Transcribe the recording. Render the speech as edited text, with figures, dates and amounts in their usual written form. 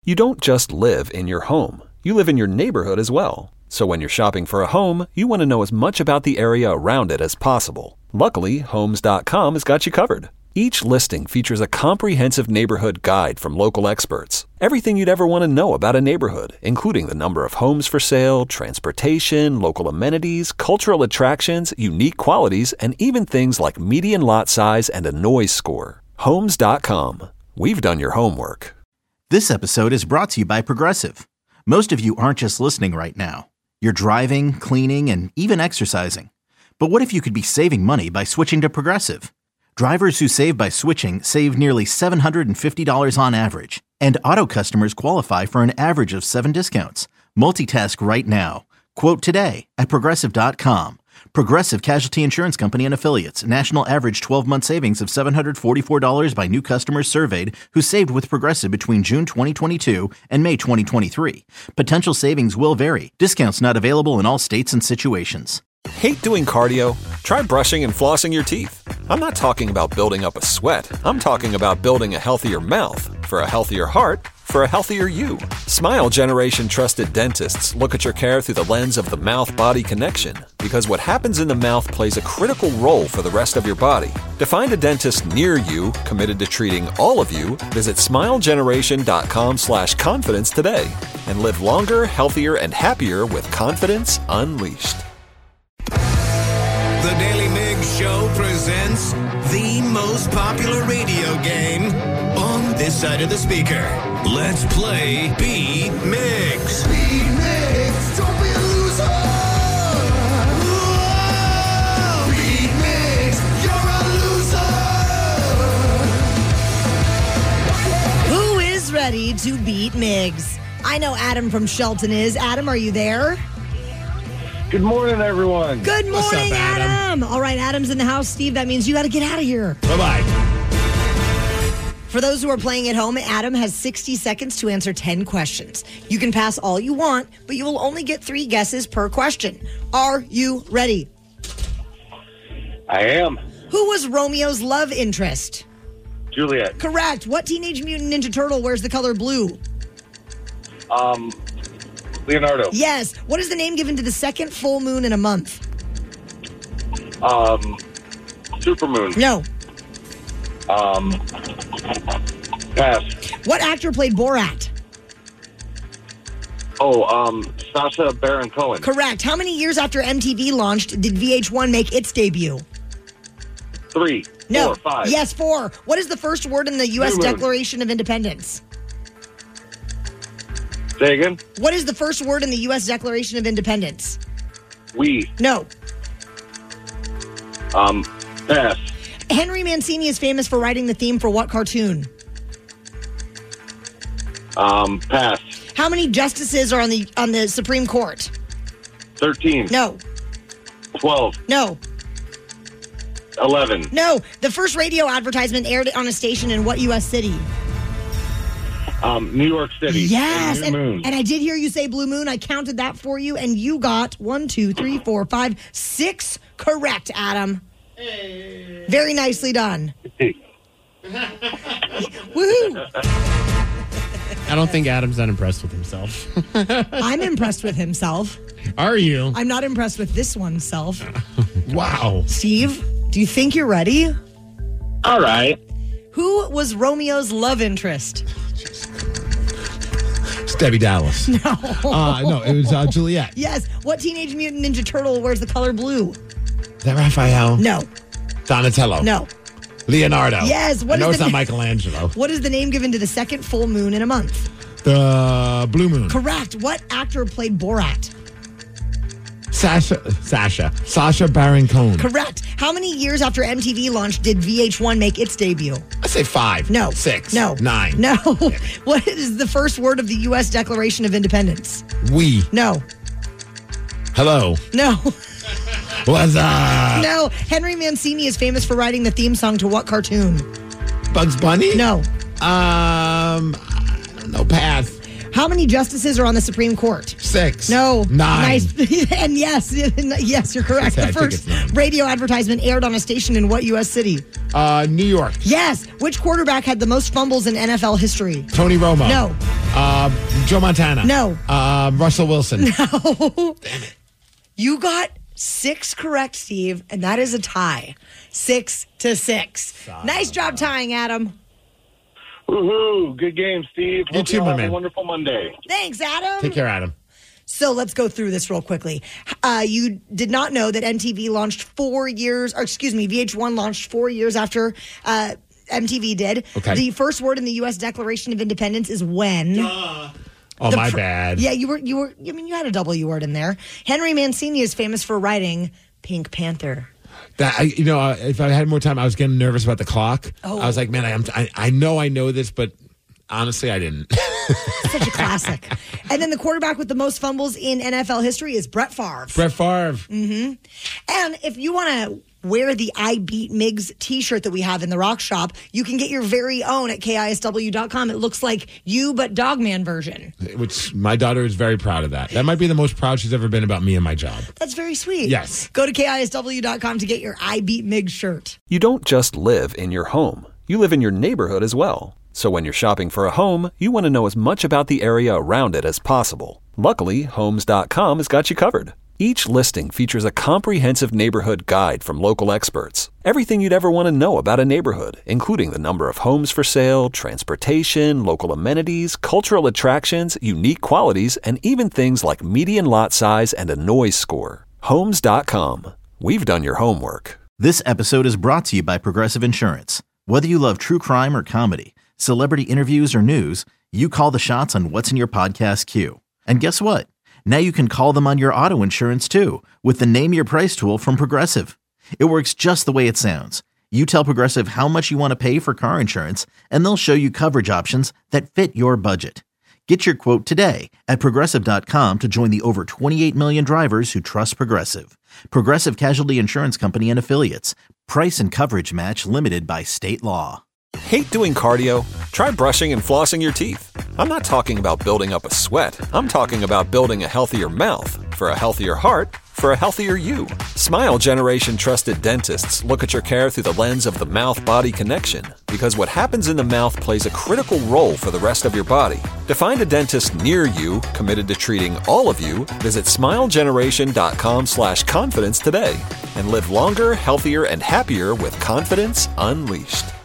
You don't just live in your home. You live in your neighborhood as well. So when you're shopping for a home, you want to know as much about the area around it as possible. Luckily, Homes.com has got you covered. Each listing features a comprehensive neighborhood guide from local experts. Everything you'd ever want to know about a neighborhood, including the number of homes for sale, transportation, local amenities, cultural attractions, unique qualities, and even things like median lot size and a noise score. Homes.com. We've done your homework. This episode is brought to you by Progressive. Most of you aren't just listening right now. You're driving, cleaning, and even exercising. But what if you could be saving money by switching to Progressive? Drivers who save by switching save nearly $750 on average. And auto customers qualify for an average of 7 discounts. Multitask right now. Quote today at Progressive.com. Progressive Casualty Insurance Company and Affiliates. National average 12-month savings of $744 by new customers surveyed who saved with Progressive between June 2022 and May 2023. Potential savings will vary. Discounts not available in all states and situations. Hate doing cardio? Try brushing and flossing your teeth. I'm not talking about building up a sweat. I'm talking about building a healthier mouth. For a healthier heart, for a healthier you. Smile Generation trusted dentists look at your care through the lens of the mouth-body connection, because what happens in the mouth plays a critical role for the rest of your body. To find a dentist near you committed to treating all of you, visit smilegeneration.com/confidence today and live longer, healthier, and happier with confidence unleashed. The Daily Migs Show presents the most popular radio game on this side of the speaker. Let's play Beat Migs. Beat Migs, don't be a loser. Whoa! Beat Migs, you're a loser. Who is ready to beat Migs? I know Adam from Shelton is. Adam, are you there? Good morning, everyone. Good morning, up, Adam? All right, Adam's in the house. Steve, that means you got to get out of here. Bye-bye. For those who are playing at home, Adam has 60 seconds to answer 10 questions. You can pass all you want, but you will only get 3 guesses per question. Are you ready? I am. Who was Romeo's love interest? Juliet. Correct. What Teenage Mutant Ninja Turtle wears the color blue? Leonardo. Yes. What is the name given to the second full moon in a month? Supermoon. No. Pass. What actor played Borat? Sacha Baron Cohen. Correct. How many years after MTV launched did VH1 make its debut? 3. No. 4. 5. Yes, 4. What is the first word in the U.S. New moon. Declaration of Independence? Say again? What is the first word in the U.S. Declaration of Independence? We. No. Pass. Henry Mancini is famous for writing the theme for what cartoon? Pass. How many justices are on the Supreme Court? 13. No. 12. No. 11. No. The first radio advertisement aired on a station in what U.S. city? New York City. Yes. Blue Moon. And I did hear you say Blue Moon. I counted that for you, and you got 1, 2, 3, 4, 5, 6 correct, Adam. Hey. Very nicely done. Woohoo! I don't think Adam's that impressed with himself. I'm impressed with himself. Are you? I'm not impressed with this one's self. Wow. Steve, do you think you're ready? All right. Who was Romeo's love interest? It's Debbie Dallas. No. No, it was Juliet. Yes. What Teenage Mutant Ninja Turtle wears the color blue? Is that Raphael? No. Donatello? No. Leonardo? Yes. I know it's not Michelangelo. What is the name given to the second full moon in a month? The Blue Moon. Correct. What actor played Borat? Sacha Baron Cohen. Correct. How many years after MTV launched did VH1 make its debut? I say 5. No. 6. No. 9. No. What is the first word of the U.S. Declaration of Independence? We. No. Hello. No. What's up? No. Henry Mancini is famous for writing the theme song to what cartoon? Bugs Bunny? No. I don't know. Pass. How many justices are on the Supreme Court? 6. No. 9. Nice. And yes, you're correct. I The think it's first 9. radio advertisement aired on a station in what U.S. city? New York. Yes. Which quarterback had the most fumbles in NFL history? Tony Romo. No. Joe Montana. No. Russell Wilson. No. Damn it. You got 6 correct, Steve, and that is a tie. 6-6. Nice job tying, Adam. Woohoo! Good game, Steve. You Hope too, you all my have man. a wonderful Monday. Thanks, Adam. Take care, Adam. So let's go through this real quickly. You did not know that MTV launched VH1 launched 4 years after MTV did. Okay. The first word in the U.S. Declaration of Independence is when. Oh, my bad. Yeah, you had a W word in there. Henry Mancini is famous for writing Pink Panther. If I had more time, I was getting nervous about the clock. Oh. I was like, man, I know this, but honestly, I didn't. Such a classic. And then the quarterback with the most fumbles in NFL history is Brett Favre. Brett Favre. Mm-hmm. And if you want to wear the I Beat Migs t-shirt that we have in the Rock Shop, you can get your very own at KISW.com. It looks like you, but Dogman version. Which my daughter is very proud of that. That might be the most proud she's ever been about me and my job. That's very sweet. Yes. Go to KISW.com to get your I Beat Migs shirt. You don't just live in your home. You live in your neighborhood as well. So when you're shopping for a home, you want to know as much about the area around it as possible. Luckily, Homes.com has got you covered. Each listing features a comprehensive neighborhood guide from local experts. Everything you'd ever want to know about a neighborhood, including the number of homes for sale, transportation, local amenities, cultural attractions, unique qualities, and even things like median lot size and a noise score. Homes.com. We've done your homework. This episode is brought to you by Progressive Insurance. Whether you love true crime or comedy, celebrity interviews or news, you call the shots on what's in your podcast queue. And guess what? Now you can call them on your auto insurance too with the Name Your Price tool from Progressive. It works just the way it sounds. You tell Progressive how much you want to pay for car insurance, and they'll show you coverage options that fit your budget. Get your quote today at Progressive.com to join the over 28 million drivers who trust Progressive. Progressive Casualty Insurance Company and Affiliates. Price and coverage match limited by state law. Hate doing cardio? Try brushing and flossing your teeth. I'm not talking about building up a sweat. I'm talking about building a healthier mouth. For a healthier heart, for a healthier you. Smile Generation trusted dentists look at your care through the lens of the mouth-body connection, because what happens in the mouth plays a critical role for the rest of your body. To find a dentist near you committed to treating all of you, visit smilegeneration.com/confidence today and live longer, healthier, and happier with confidence unleashed.